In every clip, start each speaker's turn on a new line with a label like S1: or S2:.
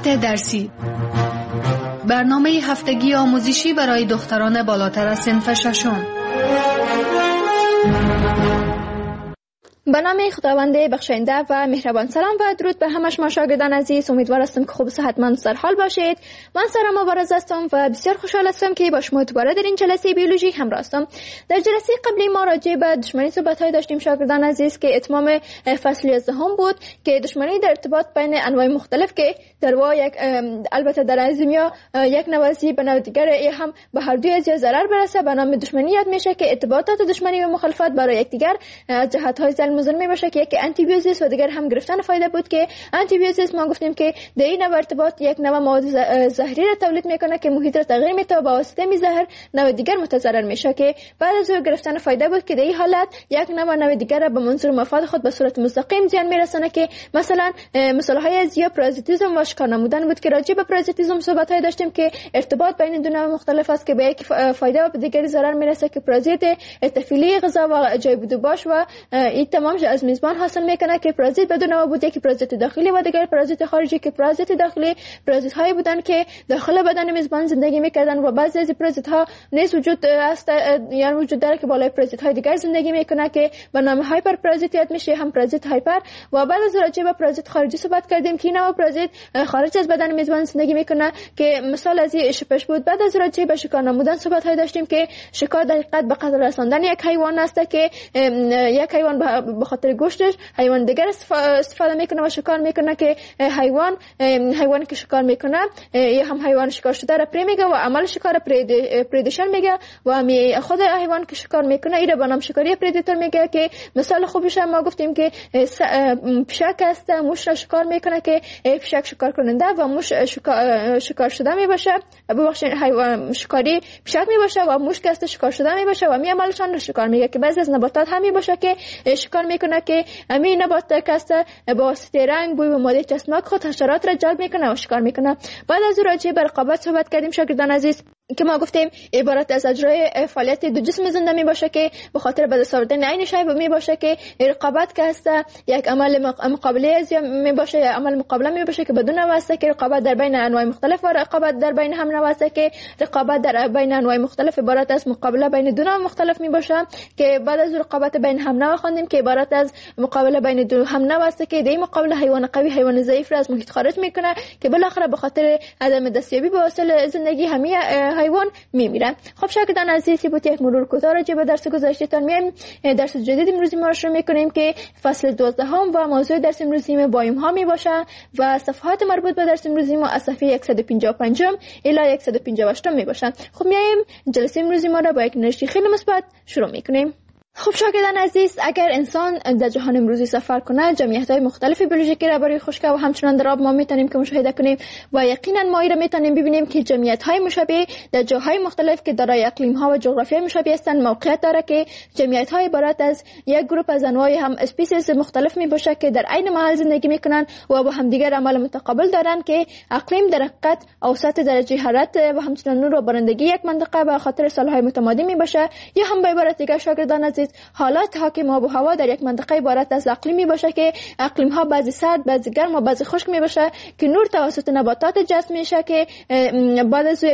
S1: صفحات درسی، برنامه هفتگی آموزشی برای دختران بالاتر از صنف ششم.
S2: به نام خداوند بخشنده و مهربان. سلام و درود به همه شما شاگردان عزیز. امیدوار هستم که خوب و صحتمند در حال باشید. من سارا مبارز هستم و بسیار خوشحال هستم که با شما دوباره در این جلسه بیولوژی همراه هستم. در جلسه قبلی ما راجع به دشمنی صحبت‌های داشتیم شاگردان عزیز که اتمام فصل 11 بود که دشمنی در ارتباط بین انواع مختلف که در واقع البته در ازمیا یک نوازی به نوع دیگر هم به هر دوی از ضرر برسه به نام دشمنی یاد میشه که ارتباطات دشمنی و مخالفت برای یکدیگر از جهت‌های ظلم باشه که یکی آنتی بیوزیس و دیگر هم گرفتن فایده بود که آنتی بیوزیس ما گفتیم که در این نوع ارتباط یک نوع مواد زهری را تولید میکنه که محیط را تغییر میده و با واسطه می زهر نوع دیگر متضرر میشه که بعد از گرفتن فایده بود که در این حالت یک نوع دیگر را به منظور مفاد خود به صورت مستقیم زیان میرسونه که مثلا مثالهای از یا پارازیتیسم و شکار نمودن بود که راجع به پارازیتیسم صحبت‌های داشتیم که ارتباط بین دو نوع مختلف است که به یک فایده و به دیگری ضرر میرسه که پارازیت تفیلی غذا و جای بود باش و این تمام از میزبان حاصل میکنه که پارازیت بدون نوع بود که پارازیت داخلی و دیگر پارازیت خارجی که پارازیت داخلی پارازیت هایی بودن که داخل بدن میزبان زندگی میکردن و بعضی از پارازیت ها نیز وجود است یعنی وجود داره که بالای پارازیت های دیگر زندگی میکنه که به نام هایپر پارازیتیت میشه هم پارازیت هایپر و بعد از راجع به پارازیت خارجی صحبت کردیم که نوع پارازیت خارج از بدن میزبان زندگی میکنه که مثال از این شپش بود. بعد از راجع به شکار نمودن صحبت های داشتیم که شکار در حقیقت به قتل رساندن یک حیوان است که یک حیوان به خاطر گوشتش حیوان دیگر استفاده میکنه و شکار میکنه که حیوانی که شکار میکنه یا هم حیوان شکار شده را پری میگه و عمل شکار پریدیشن میگه و خود حیوان که شکار میکنه این را به نام شکاری پریدیتور میگه که مثال خوبش ما گفتیم که پشک است موش را شکار میکنه که پشک شکار کننده و موش شکار شده میباشه ببخشید حیوان شکاری پشک میباشه و موش که است شکار شده میباشه و می عملشان را شکار میگه که بعضی از نباتات هم میباشه که شکار میکنه که همین نبات کاسته با واسطه رنگ بوی و ماده چسبناک خود حشرات را جلب میکنه و شکار میکنه. بعد از راجع به رقابت صحبت کردیم شاگردان عزیز که ما گفتیم عبارت از اجرای فعالیت دو جسم زنده می باشه که به خاطر به دست آوردن عین شی می باشه که رقابت که است یک عمل مقابله از می باشه یا عمل مقابله می باشه که بدون واسطه که رقابت در بین انواع مختلف و رقابت در بین هم نواسطه که رقابت در بین انواع مختلف عبارت از مقابله بین دو نوع مختلف می باشه که بعد از رقابت بین هم نوع خواندیم که عبارت از مقابله بین دو هم نواسطه که در مقابله حیوان قوی حیوان ضعیف را از محیط خارج میکنه که بالاخره به خاطر عدم دستیابی به وسایل زندگی همه حیوان میمیره. خب شاگردان عزیز بود یک مرور کوتاه راجع به درس گذشتهتان میایم. درس جدید امروزی ما شروع میکنیم که فصل 12 و موضوع درس امروزی ما بایوم ها می باشه و صفحات مربوط به درس امروزی ما از صفحه 155 الی 158 می باشه. خب میایم جلسه امروزی ما را با یک نوشته خیلی مثبت شروع میکنیم. خب شاگردان عزیز اگر انسان در جهان امروزی سفر کنه جمعیت‌های مختلف بیولوژیکی را برای خشکی و همچنان در آب ما میتونیم که مشاهده کنیم و یقینا ما را میتونیم ببینیم که جمعیت‌های مشابه در جاهای مختلف که دارای اقلیم‌ها و جغرافیای مشابه هستند موقعیت داره که جمعیت‌های عبارت از یک گروه از انواع هم اسپیسیز مختلف میباشه که در عین محل زندگی میکنن و با همدیگر عمل متقابل دارن که اقلیم در حقیقت اوسط درجه حرارت و همچنان نور و بارندگی یک منطقه به خاطر سال‌های متمادی میباشه یا هم به عبارت دیگر شاگردان عزیز حالات حاکم آب و هوا در یک منطقه عبارت از اقلیم میباشه که اقلیم ها بعضی سرد بعضی گرم و بعضی خشک میباشه که نور توسط نباتات جذب میشه که بعد از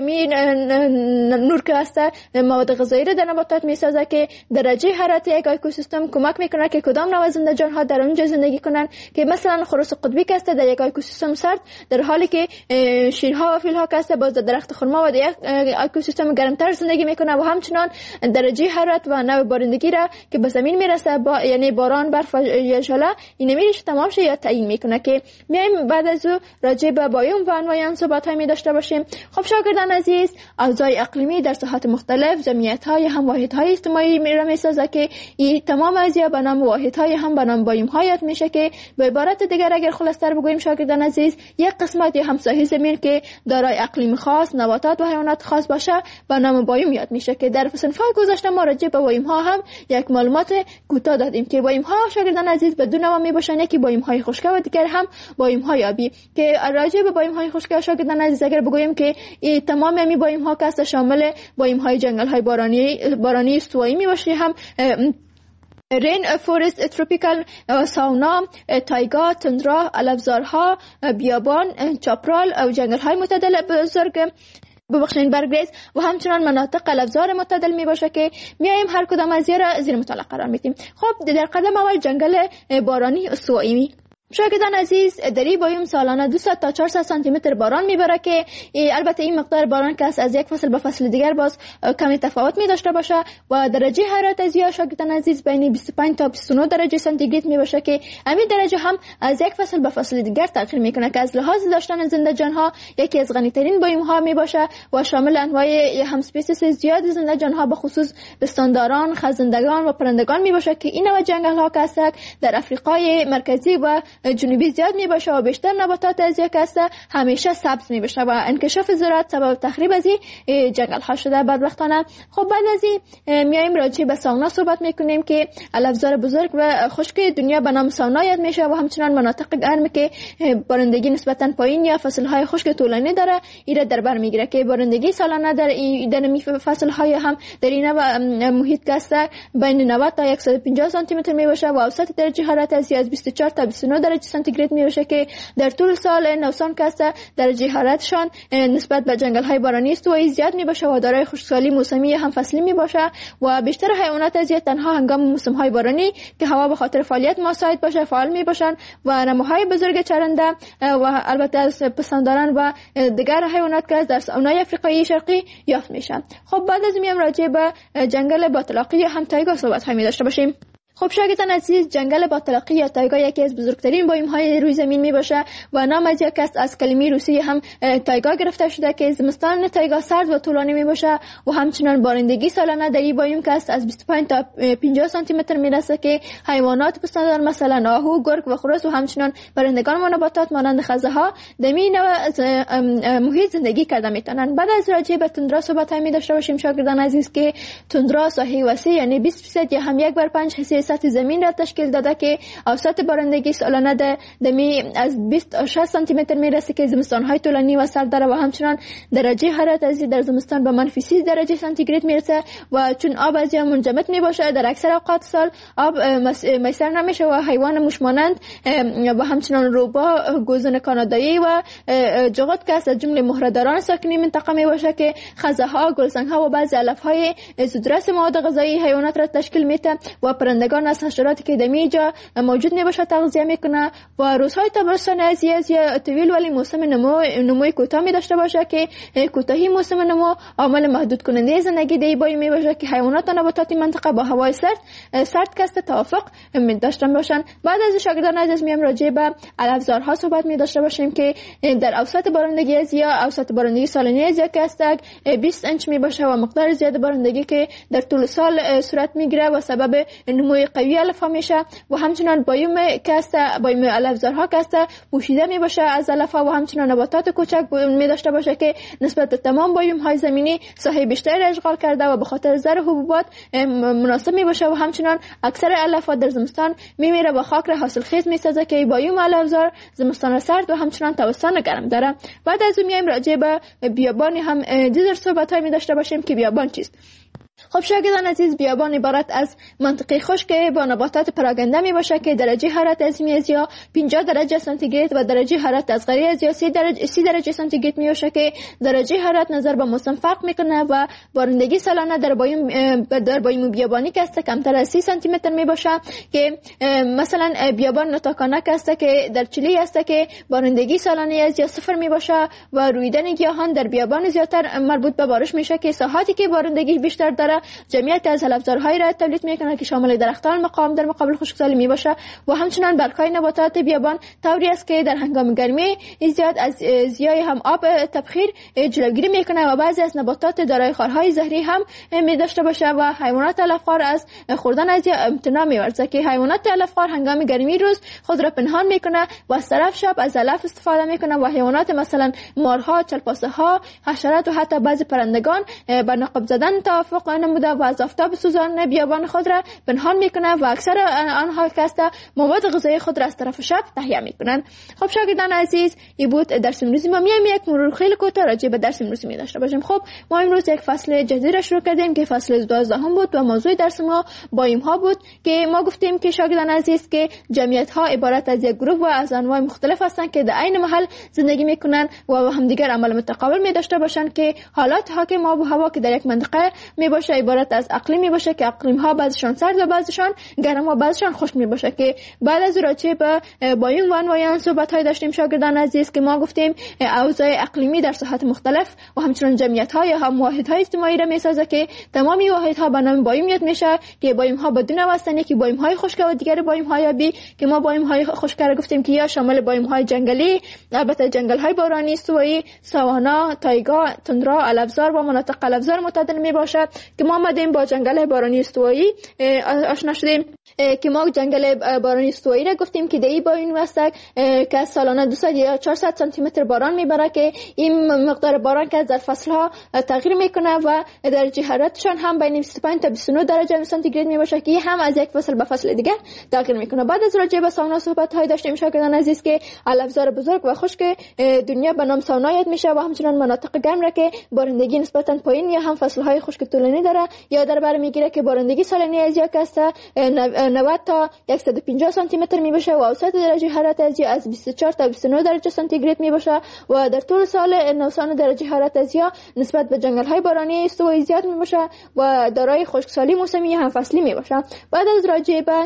S2: نور که هست مواد غذایی را در نباتات میسازه که درجه حرارت یک اکوسیستم کمک میکنه که کدام نوع زنده جان ها در اونجا زندگی کنن که مثلا خروس قطبی که است در یک اکوسیستم سرد در حالی که شیرها و فیلها که است باز در درخت خرما و در یک اکوسیستم گرمتر زندگی میکنه و همچنان درجه حرارت و نوع بارندگی را که به زمین میرسه یعنی باران برف یا ژله این میشه تمام شه یا تعیین میکنه که میایم بعد از راجع به بایوم و انواع آن صحبت های می داشته باشیم. خب شاگردان عزیز اوضاع اقلیمی در ساحات مختلف جمعیت های هم واحد های اجتماعی میسازه که این تمام ازیا به نام واحد های هم به نام بایوم ها یاد میشه که به عبارت دیگر اگر خلاصتر بگوییم شاگردان عزیز یک قسمت یا هم ساحه زمین که دارای اقلیم خاص نباتات و حیوانات خاص باشه به نام بایوم یاد میشه که در صفحات گذشته ما راجع به بایوم ها هم یک معلومات کوتاه دادیم که بایوم ها شاگردان عزیز به دو نوع میباشن یکی بایوم های خشکی و دیگر هم بایوم های آبی که راجع به بایوم های خشکی شاگردان عزیز اگر بگوییم که این تمام می بایوم ها که شامل بایوم های جنگل های بارانی استوایی میباشه هم رین فورست تروپیکال، ساونا، تایگا، تندرا، علفزارها، بیابان، چاپرال و جنگل های معتدل بزرگ برگریز و همچنان مناطق علفزار معتدل می باشه که میایم هر کدام از زیر مطالعه قرار میدیم. خب در قدم اول جنگل بارانی استوایی. شاگردان عزیز، در این بایوم سالانه 200 تا 400 سانتی متر باران میبره که البته این مقدار باران که از یک فصل به فصل دیگر باز کمی تفاوت می داشته باشه و درجه حرارت از یا شاگردان عزیز بین 25 تا 29 درجه سانتیگراد می باشه که همین درجه هم از یک فصل به فصل دیگر تغییر میکنه که از لحاظ داشتن زنده جان ها یکی از غنی ترین بایوم ها می باشه و شامل انواع هم اسپیسیس زیاد زنده جان ها به خصوص پستانداران، خزندگان و پرندگان می باشه که این نوع جنگل ها که در افریقای مرکزی و جنوبی زیاد می باشه و بیشتر نباتات از یک است همیشه سبز می باشه و انکشاف زراعت سبب تخریب از این جنگل ها شده بدبختانه. خب بعد از این میایم راجع به ساونا صحبت میکنیم که علفزار بزرگ و خشک دنیا به نام ساونا یاد میشه و همچنان مناطق گرم که بارندگی نسبتا پایین یا فصل های خشک طولانی داره ایره در بر میگیره که بارندگی سالانه در فصل های هم در این محیط که بین 90 تا 150 سانتی متر می باشه و اوسط درجه حرارت از 24 تا 29 درجه سانتیگراد می باشه که در طول سال نوسان که درجه حرارتشان نسبت به جنگل های بارانی استوایی زیاد می باشه و دارای خشکسالی موسمی هم فصلی می باشه و بیشتر حیوانات از تنها هنگام موسم های بارانی که هوا به خاطر فعالیت مساعد باشه فعال می باشن و نموهای بزرگ چرنده و البته از پستانداران و دیگر حیوانات که در ساونای افریقایی شرقی یافت میشن. خب بعد از میام راجع به جنگل باطلاقی یا هم تایگا صحبت های می داشته باشیم. خب شاگردان عزیز، جنگل باطلاقی یا تایگا یکی از بزرگترین بایوم های روی زمین می باشه و نام از یک است از کلمه روسی هم تایگا گرفته شده که زمستان تایگا سرد و طولانی می باشه و همچنان بارندگی سالانه در این بایوم که است از 25 تا 50 سانتی متر می رسه که حیوانات پستاندار مثلا آهو، گرگ و خروس و همچنان پرندگان و نباتات مانند خزه ها در این محیط زندگی کرده میتونن. بعد از راجع به تندرا صحبت می داشته باشیم شاگردان عزیز که تندرا ساحه وسیع یعنی 20% یا هم 1/5 سطح زمین را تشکیل داده که اوسط بارندگی سالانه دمی از 20 تا 60 سانتی متر میرسه که زمستان های طولانی و سرد داره و همچنان درجه حرارت از در زمستان به -30 درجه سانتیگراد میرسه و چون آب از یا منجمد میباشه در اکثر اوقات سال آب میسر نمیشه و حیوان موشمانند و همچنان روبا، گوزن کانادایی و جغد که از جمله مهره‌داران ساکنی منطقه میباشه که خزه ها، گلسنگ ها و بعضی علف های زودرس مواد غذایی حیوانات را تشکیل میده و پرندگان از حشراتی که در اینجا موجود نباشه تغذیه میکنه و روزهای تابستان از طویل ولی موسم نموی کوتاه می داشته باشه که کوتاهی موسم نمو عامل محدود کننده زندگی در این بایوم می باشه که حیوانات و نباتات منطقه با هوای سرد کست توافق می داشته باشن. بعد از شاگردان عزیز میام راجع به علفزارها صحبت می داشته باشیم که در اوسط بارندگی از یا اوسط بارندگی سالانه از که است 20 انچ می باشه و مقدار زیاد بارندگی که در طول سال صورت میگیره و سبب نموی قوی علف میشه و همچنان بایوم علفزارها که است پوشیده می باشه از علف و همچنان نباتات کوچک می داشته باشه که نسبت به تمام بایوم های زمینی ساحه بیشتری اشغال کرده و به خاطر زر حبوبات مناسب می باشه و همچنان اکثر علف در زمستان میمیره و خاک را حاصلخیز می سازه که بایوم علفزار زمستان سرد و همچنان تابستان گرم داره. بعد از اون میایم راجع به بیابان هم دیگر صحبت های می داشته باشیم که بیابان چیست. خب شاگردان عزیز، بیابان عبارت از منطقه خشک با نباتات پراگنده می باشه که درجه حرارت از یا 50 درجه سانتیگراد و درجه حرارت از غیر از یا 30 درجه سانتیگراد می باشه که درجه حرارت نظر به موسم فرق میکنه و بارندگی سالانه در بایوم بیابانی که است کمتر از 30 سانتی متر می باشه که مثلا بیابان نتاکانه که است که در چیلی است که بارندگی سالانه از یا 0 می باشه و رویدن گیاهان در بیابان زیاتر مربوط به بارش میشه که ساحاتی که بارندگی بیشتر داره جمعیت از علفزارهای را تولید میکنه که شامل درختان مقاوم در مقابل خشکسالی می باشه و همچنان برگ‌های نباتات بیابان طوری است که در هنگام گرمی زیاد از زیای هم آب تبخیر جلوگیری میکنه و بعضی از نباتات دارای خارهای زهری هم می داشته باشه و حیوانات علفخوار از خوردن از امتناع می‌ورزه که حیوانات علفخوار هنگام گرمی روز خود را پنهان میکنه و از طرف شب از علف استفاده میکنه و حیوانات مثلا مارها، چلپاسه ها، حشرات و حتی بعضی پرندگان به نقب زدن توافق نموده و از آفتاب سوزان بیابان خود را پنهان میکنه و اکثر آنها که است مواد غذایی خود را از طرف شب تهیه میکنند. خب شاگردان عزیز، این بود درس امروزی ما. میایم یک مرور خیلی کوتاه راجع به درس امروزی می داشته باشیم. خب ما امروز یک فصل جدید را شروع کردیم که فصل 12 بود و موضوع درس ما باییم ها بود که ما گفتیم که شاگردان عزیز که جمعیت ها عبارت از یک گروه و از انواع مختلف هستند که در عین محل زندگی میکنن و همدیگر عمل متقابل می داشته باشند که حالات حاکم آب و هوا که در یک منطقه می باشه عبارت از اقلیم می باشه که اقلیم ها بعضشان سرد و بعضشان گرم و بعضشان خشک می باشه که بعد از راجع به باییم و انواع آن صحبت های داشتیم شاگردان عزیز که ما گفتیم اوضاع اقلیمی در ساحات مختلف و همچنین جمعیت ها یا هم واحد های اجتماعی را می سازه که تمامی واحد ها به نام باییم یاد میشه که باییم ها بدون واسطه که باییم های خشک و دیگر باییم های آبی که ما باییم های خشک را گفتیم که یا شامل باییم های جنگلی، البته جنگل های بارانی، استوایی، ساوانا، تایگا، تندرا، علفزار و مناطق علفزار متعدل می باشد که ما آمدیم با جنگل بارانی استوایی آشنا شدیم که ما جنگل بارانی استوایی را گفتیم که دی باییم است که سالانه 200 یا 400 سانتی متر باران میبره که این مقدار باران که در فصل ها تغییر میکنه و درجه حرارتشان هم بین 25 تا 29 درجه سانتیگراد میباشه که هم از یک فصل به فصل دیگر تغییر میکنه. بعد از راجع به ساونا صحبت های داشتیم شاگردان عزیز که علفزار بزرگ و خشک دنیا به نام ساونا یاد میشه و همچنین مناطق گرم را که بارندگی نسبتا پایین یا هم فصل های خشک طولانی داره یا در بر میگیره که بارندگی سالانه از یک است 90 تا 150 سانتی متر میباشه و اوسط درجه حرارت از 24 تا 29 درجه سانتیگراد میباشه و در طول سال نوسان درجه حرارت نسبت به جنگل های بارانی استوایی زیاد میباشه و دارای خشکسالی موسمی هم فصلی میباشه. بعد از راجع به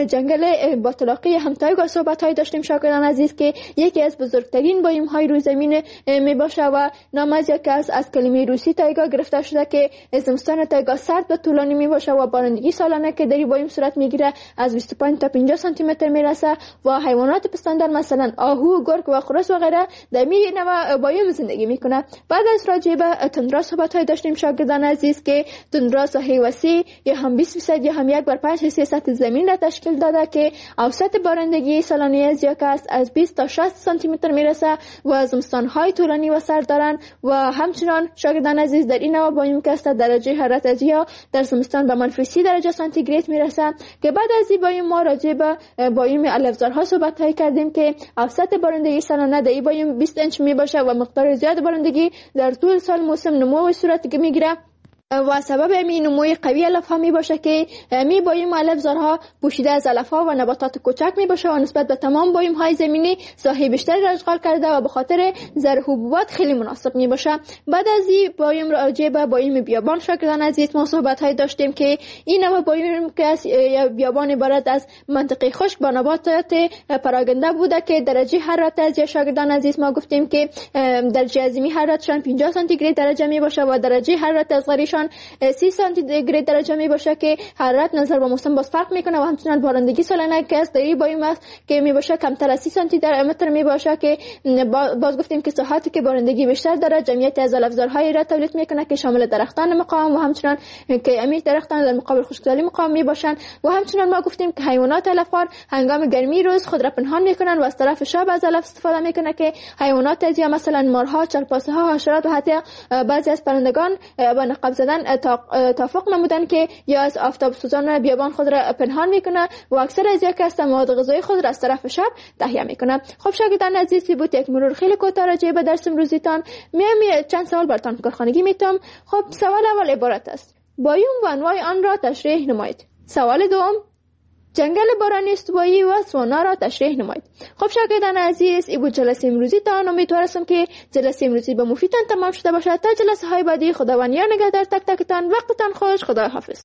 S2: جنگل باطلاقی هم تایگا صحبت های داشتیم شاگردان عزیز که یکی از بزرگترین باییم های روی زمین میباشه و نام از یک از کلمه روسی تایگا گرفته شده که زمستان تایگا سرد و طولانی میباشه و بارندگی سالانه که در باییم صورت میگیره از 25 تا 50 سانتی متر میرسه و حیوانات پستاندار مثلا آهو، گرگ و خرس و غیره در می نوع باییم زندگی میکنه. بعد از راجع به تندرا صحبت های داشتیم شاگردان عزیز که تندرا ساحه وسیع یا هم 20% یا هم 1/5 سطح زمین را تشکیل داده که اوسط بارندگی سالانه از یک است از 20 تا 60 سانتی متر میرسه و زمستان های طولانی و سرد دارن و همچنان شاگردان عزیز در این نوع باییم که است درجه حرارت از یا در زمستان به -30 درجه سانتیگراد میرسه که بعد از این باییم ما راجع به باییم علفزارها صحبت های کردیم که اوسط بارندگی سالانه در این باییم 20 انچ میباشه و مقدار زیاد بارندگی در طول سال موسم نمو صورت میگیره و سبب این نموی قوی علف ها می باشه که می باییم علفزارها پوشیده از علف ها و نباتات کوچک می باشه و نسبت به تمام باییم های زمینی ساحه بیشتری را اشغال کرده و به خاطر زرع حبوبات خیلی مناسب می باشه. بعد از این باییم راجع به باییم بیابان شاگردان عزیز ما صحبت های داشتیم که این نوع باییم که بیابان عبارت از منطقه خشک با نباتات پراگنده بوده که درجه حرارت از شاگردان عزیز ما گفتیم که درجه ازمی حرارتشان 50 سانتیگراد درجه می باشه و درجه حرارت اصغریشان 30 سانتیگراد درجه می باشه که حرارت نظر به موسم باز فرق میکنه و همچنین بارندگی سالانه که از دایی باییم است که می باشه کمتر از 30 سانتی متر می باشه که باز گفتیم که ساحاتی که بارندگی بیشتر داره جمعیت از علفزارهای را تولید میکنه که شامل درختان مقاوم و همچنین که امی درختان در مقابل خشکسالی مقاوم می باشن و همچنین ما گفتیم که حیوانات علفخوار هنگام گرمی روز خود را پنهان میکنن و از طرف شب از علف استفاده میکنه که حیوانات از یا مثلا مارها، چرپاسه ها، حشرات و حتی بعضی از پرندگان با نقاب زدن توافق نمودن که یا از آفتاب سوزان بیابان خود را پنهان میکنه و اکثر از یک از مواد غذایی خود را از طرف شب تهیه میکنه. خب شاگردان عزیزی بود یک مرور خیلی کوتاه راجع به درس امروزیتان. میام چند سوال براتون کارخانگی میتم. خب سوال اول عبارت است: بایوم و انواع آن را تشریح نمایید. سوال دوم: جنگل بارانی استوایی و سوانا را تشریح نمایید. خب شاگردان عزیز این بود جلسه امروزی تان. امیدوارم که جلسه امروزی به مفیدتان تمام شده باشد. تا جلسه های بعدی خداوند نگهدار تک تکتان. وقتتان خوش. خدا حافظ.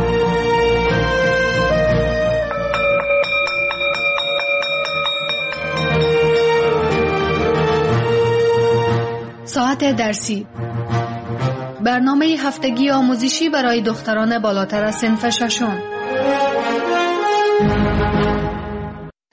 S1: ساعت درسی، برنامه هفتگی آموزشی برای دختران بالاتر از صنف ششم.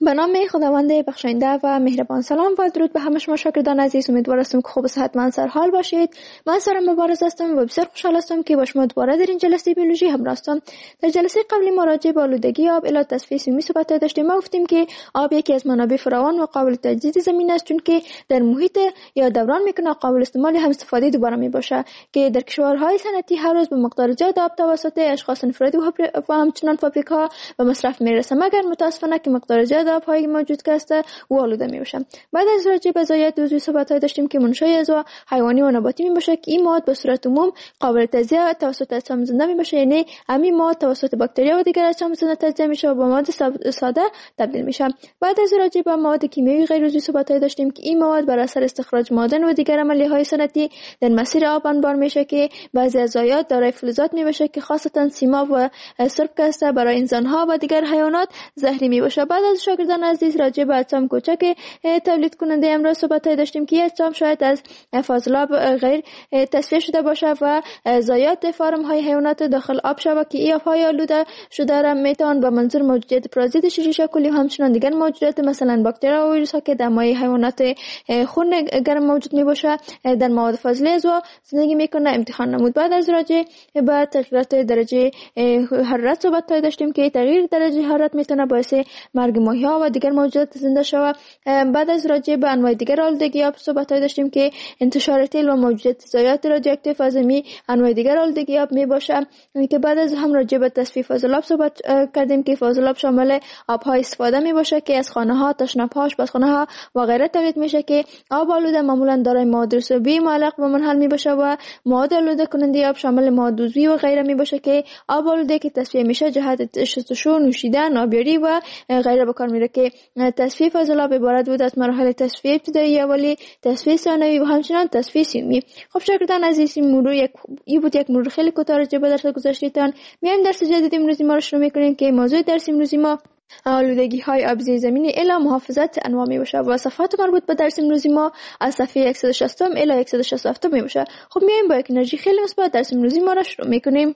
S2: به نام خداوند بخشنده و مهربان. سلام و درود به همه شما شاگردان عزیز. امیدوار هستم که خوب و صحتمند سرحال باشید. من سارا مبارز هستم و بسیار خوشحال هستم که با شما دوباره در این جلسه بیولوژی همراه هستم. در جلسه قبلی ما راجع به آلودگی آب الی تصفیه عمومی صحبت داشتیم. ما گفتیم که آب یکی از منابع فراوان و قابل تجدید زمین است، چون که در محیط یا دوران میکنه قابل استعمال هم استفاده دوباره می باشه، که در کشورهای صنعتی هر روز به مقدار زیاد آب توسط اشخاص انفرادی و همچنان فابریکاها به مصرف میرسه، مگر متاسفانه که مقدار زیاد آب‌های موجود که است و آلوده میباشن. بعد از راجع به ضایعات عضوی صحبت‌های داشتیم که منشأ اعضا حیوانی و نباتی میباشه، که این مواد به صورت عموم قابل تجزیه توسط اجسام زنده میباشه، یعنی همین مواد توسط باکتریا و دیگر اجسام زنده تجزیه میشه و به مواد ساده تبدیل میشه. بعد از راجع به مواد کیمیایی غیر عضوی صحبت‌های داشتیم که این مواد بر اثر استخراج معادن و دیگر عملیه‌های صنعتی در مسیر آب انبار میشه، که بعضی از ضایعات دارای فلزات میباشه که خاصتا سیماب و سرب که است برای انسان‌ها و دیگر حیوانات زهری میباشه. بعد از شاگردان عزیز راجع به اجسام کوچک تولید کننده امروز صحبت داشتیم که اجسام شاید از فاضلاب غیر تصفیه شده باشه و ضایعات فارم های حیوانات داخل آب شود، که این آب‌های آلوده شده را میتوان به منظور موجودیت پرازیت شیشه کلی و همچنان دیگر موجودات مثلا باکتریا و ویروس ها که در مایع حیوانات خون گرم موجود میباشه در مواد فاضله اعضا زندگی میکنه امتحان نمود. بعد از راجع به تغییرات درجه حرارت صحبت داشتیم که تغییر درجه حرارت میتونه باعث مرگ ماهی‌ها و دیگر موجودات زنده شود. بعد از راجع به انواع دیگر آلودگی آب صحبت داشتیم که انتشار تیل و موجودیت ضایعات رادیواکتیو از انواع دیگر آلودگی آب میباشه، که بعد از هم راجع به تصفیه فاضلاب صحبت کردیم که فاضلاب شامل آب‌های استفاده میباشه که از خانه‌ها، تشنه‌ها، آشپزخانه‌ها و غیره تولید میشه، که آب آلوده معمولا دارای مواد رسوبی معلق به منحل میباشه و مواد آلوده کننده آب شامل مواد عضوی و غیره میباشه، که آب آلوده که تصفیه میشه جهت شستشو، نوشیدن، آبیاری و غیره به کار میره، که تصفیه فاضلاب عبارت بود از مراحل تصفیه ابتدایی، اولی، تصفیه ثانوی و همچنان تصفیه سومی. خب شاگردان عزیز، این بود یک مرور خیلی کوتاه راجع به درس گذشته‌تان. میایم درس جدید امروزی ما رو شروع میکنیم که موضوع درس امروزی ما آلودگی های آب زیر زمینی الی محافظت انواع می باشه و صفحات مربوط به درس امروزی ما از صفحه 160 الی 167 می باشه. خب میایم با یک انرژی خیلی مثبت درس امروزی ما رو شروع میکنیم.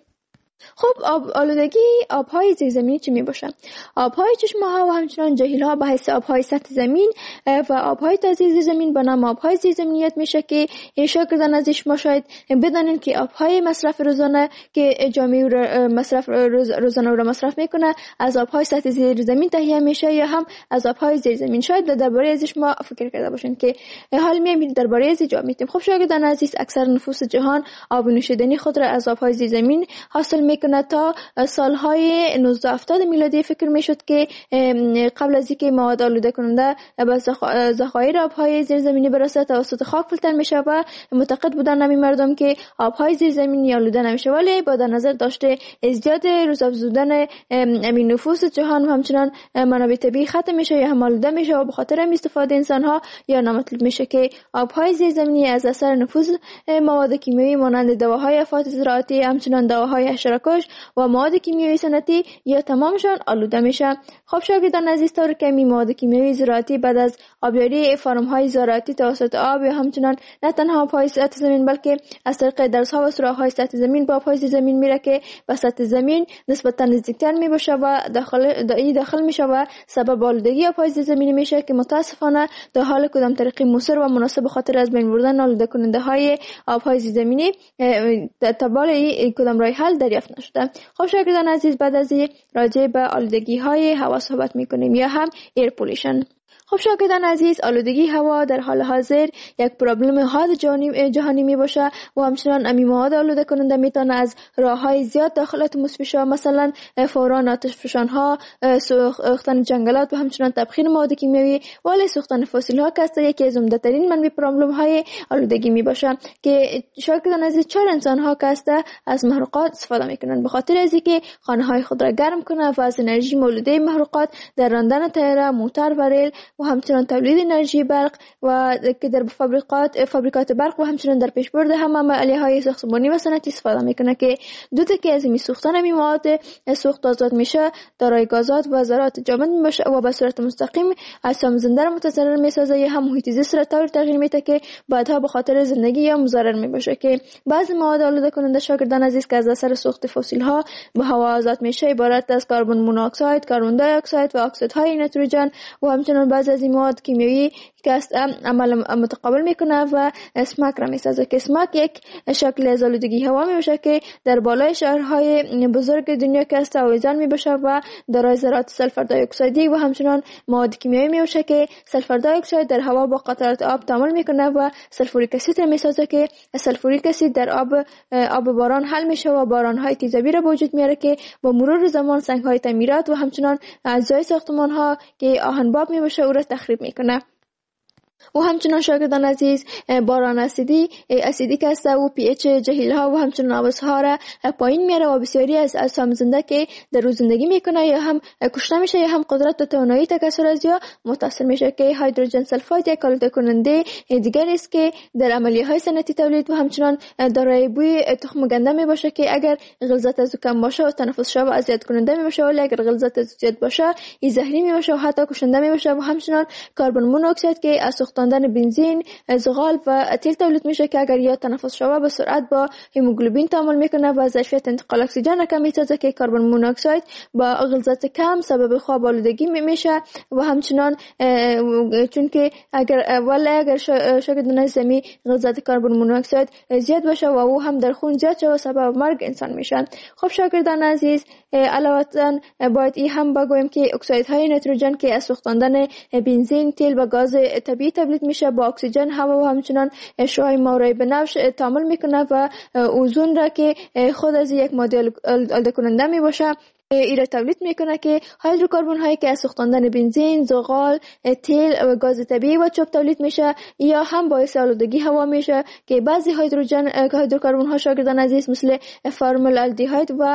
S2: خب آلودگی آب‌های زیرزمینی چی میباشه؟ آب‌های چشمه‌ها و همچنان جهیل‌ها به حیث آب‌های سطح زمین و آب‌های تازه زیر زمین به نام آب‌های زیرزمینیت میشه، که شاگردان ازش ما شاید بدانین که آب‌های مصرف روزانه که جامعه مصرف روزانه رو مصرف میکنه از آب‌های سطح زیر زمین تهیه میشه یا هم از آب‌های زیر زمین. شاید درباره ازش ما فکر کرده باشین که حال میایم درباره ازش جا میتیم. خب شاگردان عزیز، اکثر نفوس جهان آب نوشیدنی خود را از آب‌های زیر زمین حاصل میکنه. تا سالهای 1970 میلادی فکر میشد که قبل از اینکه مواد آلوده کننده به ذخایر آبهای زیرزمینی برسه توسط خاک فیلتر میشه و معتقد بودن همین مردم که آبهای زیرزمینی آلوده نمیشه، ولی با در نظر داشته ازدیاد روزافزودن همین نفوس جهان و همچنان منابع طبیعی ختم میشه یا هم آلوده میشه و به خاطر استفاده انسانها یا نامطلوب میشه، که آبهای زیرزمینی از اثر نفوذ مواد کیمیایی مانند دواهای افات زراعتی، همچنان دواهای حشره‌کش و مواد کیمیایی صنعتی یا تمامشان آلوده میشه. خب شاگردان عزیز، طور که می مواد کیمیایی زراعتی بعد از آبیاری فارم‌های زراعتی توسط آب یا همچنان نه تنها آب‌های سطح زمین بلکه از طریق درزها و سوراخ‌های سطح زمین به آب‌های زمین میره، که به سطح زمین نسبتاً نزدیکتر میباشه و داخل میشه و سبب آلودگی آب‌های زمینی میشه، که متاسفانه در حال کدام طریق مؤثر و مناسب خاطر از بین بردن آلوده کننده های آب‌های زمینی تبال کدام راه حل دریافت نشده. خب شاگردان عزیز، بعد از راجع به آلودگی های هوا صحبت میکنیم یا هم ایر پولیشن. خب شاگردان عزیز، آلودگی هوا در حال حاضر یک پروبلم حاد جهانی می باشه و همچنان امی مواد آلوده کننده میتونه از راههای زیاد داخل اتمسفر شه، مثلا فوران آتش فشانها، سوختن جنگلات و همچنان تبخیر مواد کیمیایی، ولی سوختن فسیل ها که یکی از عمده ترین منبع پروبلم های آلودگی می باشه، که شاگردان عزیز چهار انسان ها که از محروقات استفاده میکنن به خاطر از اینکه خانه های خود را گرم کنه و از انرژی مولوده محروقات در راندن تیاره، موتور و ریل و همچنان تولید انرژی برق و که در فابریکات برق و همچنان در پیشبرد هم عملیه‌های ساختمانی و صنعتی استفاده میکنه که دو تکه از این سوختن همین مواد سوخت آزاد میشه دارای گازات و ذرات جامد میشه و به صورت مستقیم اجسام زنده را متضرر میسازه یا هم محیط زیست را طوری تغییر میده که بعدها به خاطر زندگی یا مضر میباشه که بعضی مواد آلوده کننده شاگردان عزیز که از اثر سوخت فسیل ها به هوا آزاد میشه عبارت از کربن مونوکساید، کربن دی اکساید و اکسیدهای نیتروژن و همچنان بعضی از این مواد کیمیایی که عمل متقابل میکنه و اسماک را میسازه که اسماک یک شکل از آلودگی هوا میباشه که در بالای شهرهای بزرگ دنیا که است آویزان میباشه و دارای ذرات سلفر دی اکسایدی و همچنان مواد کیمیایی میباشه که سلفر دی اکساید در هوا با قطرات آب تعامل میکنه و سلفوریک اسید را میسازه که سلفوریک اسید در آب باران حل میشه و بارانهای تیزابی را به وجود میاره که با مرور زمان سنگهای تعمیرات و همچنان اجزای ساختمان ها که آهنباب میباشه او را تخریب میکنه. و همچنان شاگردان عزیز باران اسیدی که است و پی اچ جهیل ها و همچنان آبسها را پایین میاره و بسیاری از اجسام زنده که در روز زندگی میکنه یا هم کشته میشه یا هم قدرت و توانایی تکثر از یا متاثر میشه که هیدروژن سلفاید یک آلوده کننده دیگر است که در عملیه های صنعتی تولید و همچنان دارای بوی تخم گنده میباشه که اگر غلظت از کم باشه و تنفس شو اذیت کننده میباشه ولی اگر غلظت از زیاد باشه این زهری میباشه و حتی کشنده میباشه و همچنان کربن مونوکساید که از سوختاندن بنزین، زغال و تیل تولید میشه که اگر یا تنفس شوه به سرعت با هموگلوبین تعامل میکنه و ظرفیت انتقال اکسیژن کم میسازه که کربن مونوکساید با غلظت کم سبب خواب آلودگی میشه و همچنان چون که اگر شاگردان زمین غلظت کربن مونوکساید زیاد باشه و او هم در خون زیاد شوه سبب مرگ انسان میشن. خب شاگردان عزیز علاوه باید این هم بگویم که اکسیدهای نیتروژن که از سوختاندن بنزین، تیل و گاز طبیعی تولید میشه با اکسیژن، هوا و همچنان شعاع مایع بنفش تعامل میکنه و اوزون را که خود از یک ماده آلوده کننده میباشه ایره تولید میکنه که هیدروکربن هایی که از سوختاندن بنزین، زغال، تیل و گاز طبیعی و چوب تولید میشه یا هم باعث آلودگی هوا میشه که بعضی هیدروکربن ها شاگردان عزیز مثل فرمالدهید و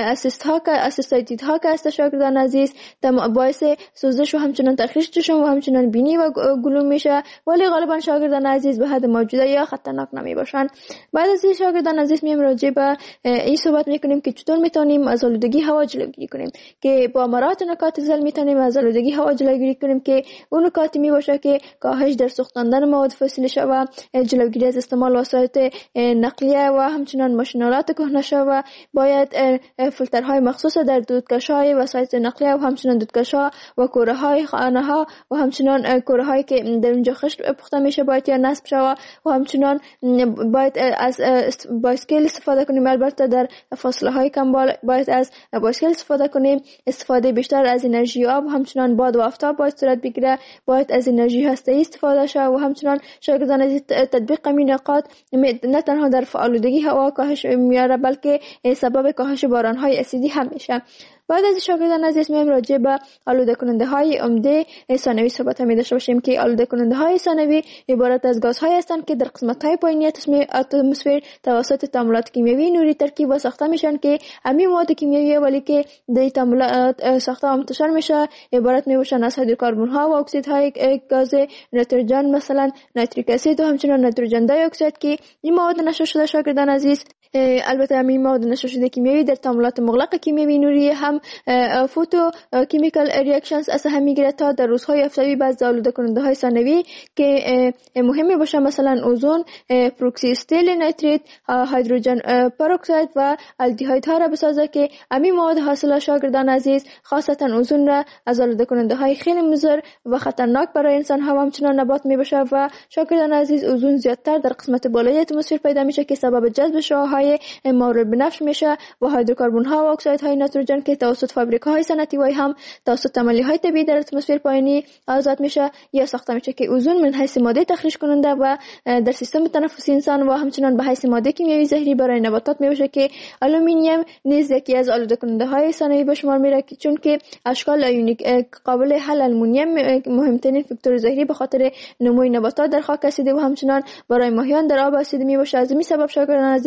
S2: اسیتاید ها که است شاگردان عزیز باعث سوزش و همچنان تخریش چشم و همچنان بینی و گلوم میشه ولی غالبا شاگردان عزیز به حد موجوده یا خطرناک نمی باشن. بعد از این شاگردان عزیز میام راجع به این صحبت میکنیم که چطور میتونیم از آلودگی هوا جلوگیری کنیم که با مراعات نکات زل میتونیم از آلودگی هوا جلوگیری کنیم که اون نکاتی میباشه که کاهش در سوختاندن مواد فسیلی شوه، جلوگیری از استعمال وسایل نقلیه و همچنان ماشینالات کهنه شوه، باید فیلترهای مخصوص در دودکش‌های وسایل نقلیه و همچنان دودکش‌ها و کوره‌های خانه‌ها و همچنان کوره‌هایی که در اونجا خشت پخته میشه باید یا نصب شوه و همچنان باید از بایسکل استفاده کنیم. البته در فاصله‌های کم باید از بایسکل استفاده کنیم. استفاده بیشتر از انرژی آب و همچنان باد و آفتاب باید صورت بگیره. باید از انرژی هسته‌ای استفاده شه و همچنان شاگردان از تطبیق این نکات نه تنها در آلودگی هوا کاهش میاره بلکه سبب کاهش باران‌های اسیدی هم میشه. بعد از شاگردان عزیز میایم راجع به آلوده کننده های عمده ثانوی صحبت می داشته باشیم که آلوده کننده های ثانوی عبارت از گازهای هستند که در قسمت های پایینی اتمسفر توسط تعاملات کیمیایی نوری ترکیب و ساخته میشن که همین مواد کیمیایی ولی که در تعاملات ساخته و منتشر میشه عبارت می باشن از هیدروکربن ها و اکسیدهای گاز نیتروژن مثلا نیتریک اسید و همچنان نیتروژن دی اکساید که این مواد نشر شده شاگردان عزیز. البته همین مواد نشر شده کیمیایی در تعاملات مغلق کیمیایی نوری هم فوتو کیمیکال ریاکشنز از هم میگیره تا در روزهای آفتابی بعض آلوده کننده های ثانوی که مهمی باشه مثلا اوزون، پروکسی استیل نیتریت، هیدروژن پروکساید و الدهاید ها را بسازه که همین مواد حاصل شاگردان عزیز خاصتا اوزون را از آلوده کننده های خیلی مضر و خطرناک برای انسان ها همچنان نبات میباشه و شاگردان عزیز اوزون زیادتر در قسمت بالای اتمسفر پیدا میشه که سبب جذب شعاعهای مورع بنفش میشه و هیدروکربن ها و اکسیدهای نیتروژن که توسط فابریکاهای صنعتی و هم توسط عملیه‌های طبیعی در اتمسفر پایینی آزاد میشه یا ساخته میشه که اوزون من حیث ماده تخریش کننده و در سیستم تنفسی انسان و همچنان به حیث ماده کیمیایی زهری برای نباتات میشه که آلومینیوم نیز یکی از آلوده کننده های ثانوی به شمار میره چون که اشکال ایونیک قابل حل آلومینیوم مهمترین فاکتور زهری به خاطر نمو نباتات در خاک اسیدی و همچنان برای ماهیان در آب اسیدی میشه. از این سبب شاگردان عزیز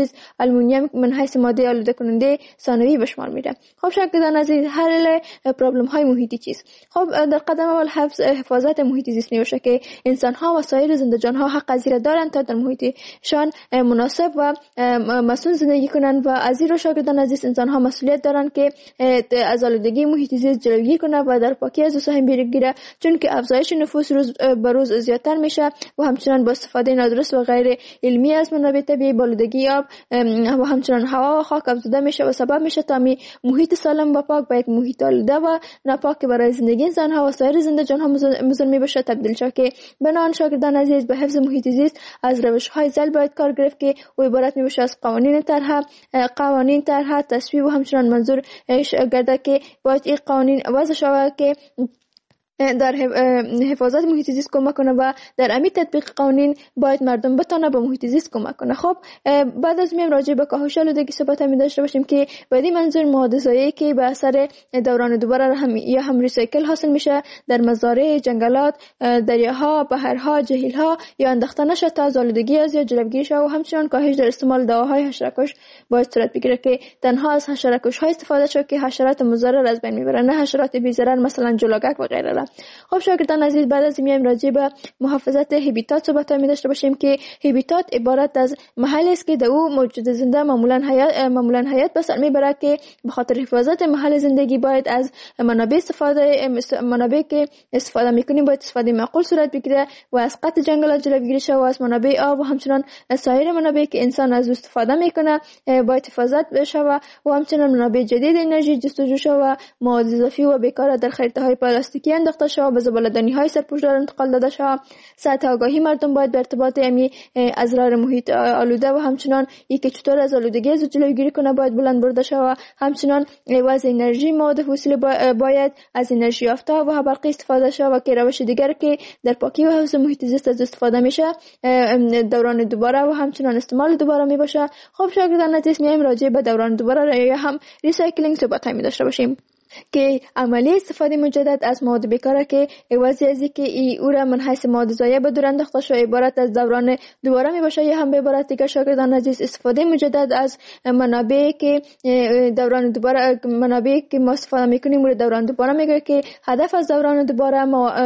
S2: آلومینیوم من حیث ماده آلوده کننده ثانوی به شمار میره. خب شاگردان عزیز، حل پرابلم های محیطی چیست؟ خب در قدم اول حفاظت محیط زیست میشه که انسان ها و سایر زنده جان ها حق از این دارند تا در محیطشان مناسب و مسئول زندگی کنند و از این رو شاگردان عزیز انسان ها مسئولیت دارند که از آلودگی محیط زیست جلوگیری کنند و در پاکی از سهم بگیرند، چون که افزایش نفوس روز به روز زیادتر میشه و همچنین با استفاده نادرست و غیر علمی از منابع طبیعی، آلودگی آب و همچنین هوا و خاک افزوده میشه و سبب میشه تا محیط سالم و پاک به یک محیط آلوده و ناپاک برای زندگی انسان ها و سایر زنده جان ها مزمن بشه تبدیل شد. که بنابراین شاگردان عزیز به حفظ محیط زیست از روش های زل باید کار گرفت که او عبارت میشه از قوانین طرح تصویب و همچنین منظور گرده که باید این قوانین وضع شود که در حفاظت محیط زیست کمک کنه و در امی تطبیق قوانین باید مردم بتونه به محیط زیست کمک کنه. خب بعد از میم راجع به کاهش آلودگی صحبت می داشته باشیم که بعدی منظور مواد ضایعی که به اثر دوران دوباره یا هم ریسایکل حاصل میشه در مزارع، جنگلات، دریاها، بحرها، جهیلها یا انداخته نشه تا از آلودگی از یا جلوگیری شه و همچنین کاهش در استعمال دواهای حشره‌کش باید صورت بگیره که تنها از حشره‌کش ها استفاده شه که حشرات مضر از بین میبرن، نه حشرات بی ضرر مثلا جلوگک و غیره. خب شاگردان عزیز، بعد از میایم راجع به محافظت هابیتات صحبت می داشته باشیم که هابیتات عبارت از محلی است که در او موجود زنده معمولا حیات به سر میبره که به خاطر حفاظت محل زندگی باید از منابع که استفاده میکنیم باید استفاده معقول صورت بگیره و از قطع جنگلات جلوگیری شه و از منابع آب و همچنین سایر منابعی که انسان از استفاده میکنه باید حفاظت بشه و همچنین منابع جدید انرژی جستجو شه و مواد اضافی و بیکار در خریطه های پلاستیکی انداخته شه به زباله‌دانی های سرپوشدار انتقال داده شه. سطح آگاهی مردم باید به ارتباط اضرار محیط آلوده و همچنان که چطور از آلودگی از جلوگیری کنه باید بلند برده شه و همچنان وضع انرژی مواد فسیل باید از انرژی یافته و برقی استفاده شه و که روش دیگر که در پاکی و حفظ محیط زیست از استفاده میشه دوران دوباره و همچنان استعمال دوباره می باشه. خب شاگردان عزیز، میایم راجع به دوران دوباره یا هم ریسایکلینگ صحبت می داشته باشیم که عملی استفاده مجدد از مواد بیکاره که عوضی از اینکه او را من حیث مواد ضایع به دور انداخته شده عبارت از دوران دوباره می باشه یا هم به عبارت دیگر شاگردان عزیز استفاده مجدد از منابع که دوران دوباره منابع که ما استفاده میکنیم رو دوران دوباره میگه که هدف از دوران دوباره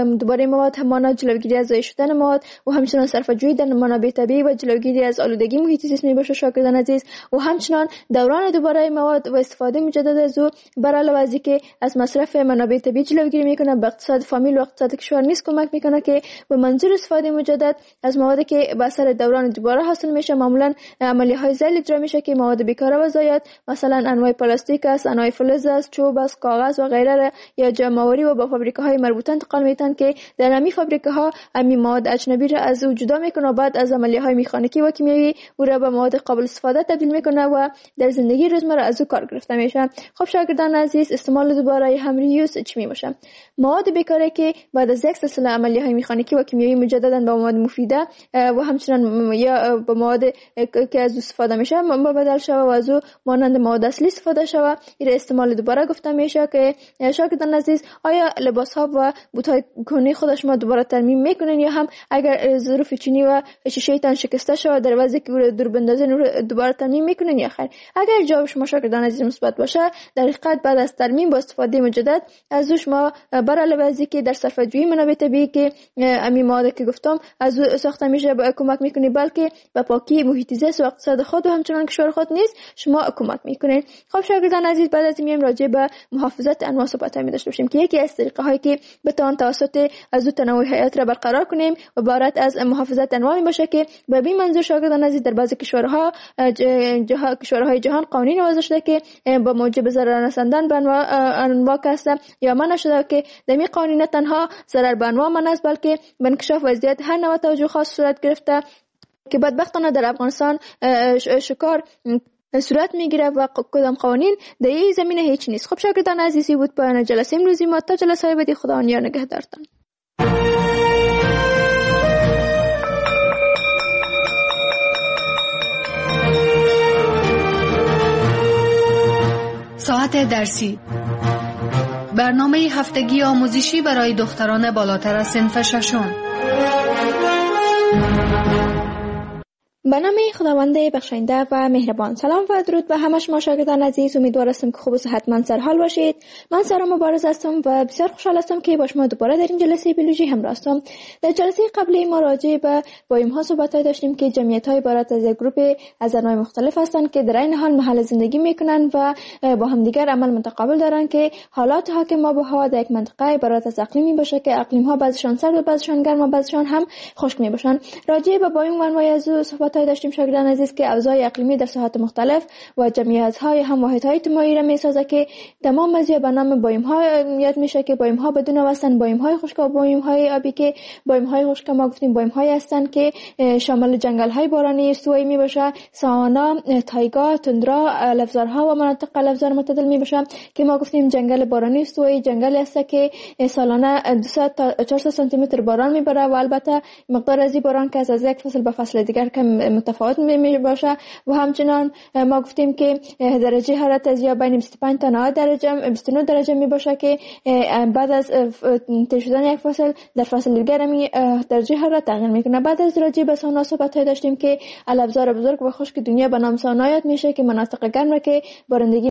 S2: مواد همانا جلوگیری از ضایع شدن مواد و همچنین صرفه‌جویی در منابع طبیعی و جلوگیری از آلودگی محیط زیست می باشه شاگردان عزیز و همچنین دوران دوباره مواد و استفاده مجدد از او بر علاوه از که از مصرف منابع طبیعی جلوگیری میکنه به اقتصاد فامیل و اقتصاد کشور نیز کمک میکنه که به منظور استفاده مجدد از موادی که به اثر دوران دوباره حاصل میشه معمولا عملی های ذیل اجرا میشه که مواد بیکاره و ضایعات مثلا انواع پلاستیک است، انواع فلز است، چوب است، کاغذ و غیره یا جمع‌آوری و با فابریکه‌های مربوطه انتقال میتن که در همین فابریکه‌ها همین مواد اجنبی را از او جدا میکنه و بعد از عملیه‌های مکانیکی و کیمیایی او را به مواد قابل استفاده تبدیل میکنه و در زندگی روزمره از او کار گرفته میشه. خب شاگردان عزیز، استعمال دوباره هم ریوز چی می باشه؟ مواد بیکاره که بعد از یک سلسله عملیه‌های مکانیکی و کیمیایی مجددا به مواد مفیده و همچنین یا به مواد که از استفاده میشه بدل شوه و از او مانند مواد اصلی استفاده شوه، این استعمال دوباره گفته میشه. که شاگردان عزیز، آیا لباس ها و بوت های کهنه خود شما دوباره ترمیم میکنین یا هم اگر ظروف چینی و شیشه تان شکسته شوه در وضعی که رو دور بندازین دوباره ترمیم میکنین یا خیر؟ اگر جواب شما شاگردان عزیز مثبت باشه، در حقیقت بعد از ترمیم با استفاده مجدد از شما بر علاوه از اینکه در صرفه‌جویی منابع طبیعی که همین مواد که گفتم از ساخته میشه کمک میکنی، بلکه به پاکی محیط زیست و اقتصاد خود و همچنین کشور خود نیز شما کمک میکنین. خب شاگردان عزیز، بعد از این راجع به محافظت انواع صحبت می داشته باشیم که یکی از طریقه هایی که بتوان توسط از تنوع حیات را برقرار کنیم و عبارت از محافظت انواع می باشه که به این منظور شاگردان عزیز در بعضی کشورهای جهان قوانین وضع شده که با موجب ضرر رساندن به انواع هست یا منع شده که در این قوانین تنها ضرر به انواع منع است، بلکه به انکشاف وضعیت هر نوع توجه خاص صورت گرفته که بدبختانه در افغانستان شکار صورت میگیره و کدام قوانین در این زمینه هیچ نیست. خب شاگردان عزیزی بود پایان جلسه امروزی ما. تا جلسه های بعدی خدا یار نگهدارتان.
S1: ساعت درسی، برنامه هفتگی آموزشی برای دختران بالاتر از صنف ششم.
S2: به نام خداوند بخشنده و مهربان. سلام و درود به همه شما شاگردان عزیز. امیدوار هستم که خوب و صحتمند سرحال باشید. من سارا مبارز هستم و بسیار خوشحال هستم که با شما دوباره در این جلسه بیولوژی همراه هستم. در جلسه قبلی ما راجع به بایوم ها صحبت داشتیم که جمعیت های عبارت از یک گروه از انواع مختلف هستند که در این حال محل زندگی میکنند و با همدیگر عمل متقابل دارند که حالات حاکم آب و هوا در یک منطقه عبارت از اقلیمی باشه که اقلیم ها بعضشان سرد و بعضشان گرم و بعضشان هم خشک میباشند. راجع به بایوم و انواع از داشتیم شاگردان عزیز که اوضاع اقلیمی در ساحات مختلف و جمعیت‌های هم واحدهای اجتماعی را می‌سازد که تمام از به نام بایوم‌ها یاد میشه که بایوم‌ها بدون هستند، بایوم‌های خشک و بایوم‌های آبی که بایوم‌های خشک ما گفتیم بایوم‌هایی هستند که شامل جنگل‌های بارانی استوایی میباشه، ساوانا، تایگا، تندرا، الفزارها و مناطق الفزار معتدل میباشه که ما گفتیم جنگل بارانی استوایی جنگلی است که سالانه 200 تا 400 سانتی متر باران میبره و البته مقدار از باران که از یک فصل به فصل دیگر کم متفاوت می باشه و همچنان ما گفتیم که درجه حرارت از یا بین 25 تا 90 درجه 29 درجه می باشه که بعد از تیر شدن یک فصل در فصل دیگر می درجه حرارت تغییر میکنه. بعد از راجع به سانا صحبت داشتیم که الابزار بزرگ و خشک دنیا به نام سانا یاد میشه که مناطق گرم را که بارندگی